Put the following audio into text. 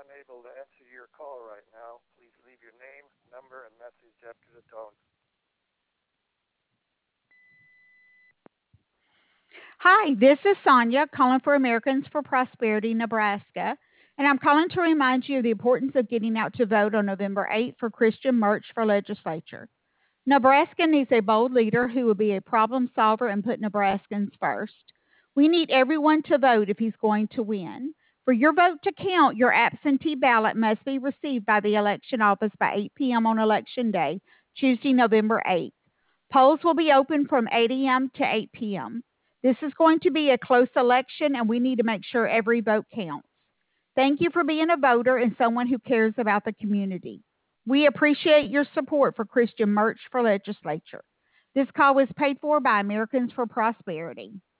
unable to answer your call right now. Please leave your name, number, and message after the tone. Hi, this is Sonia calling for Americans for Prosperity, Nebraska. And I'm calling to remind you of the importance of getting out to vote on November 8th for Christian March for Legislature. Nebraska needs a bold leader who will be a problem solver and put Nebraskans first. We need everyone to vote if he's going to win. For your vote to count, your absentee ballot must be received by the election office by 8 p.m. on Election Day, Tuesday, November 8th. Polls will be open from 8 a.m. to 8 p.m. This is going to be a close election, and we need to make sure every vote counts. Thank you for being a voter and someone who cares about the community. We appreciate your support for Christian Merch for Legislature. This call was paid for by Americans for Prosperity.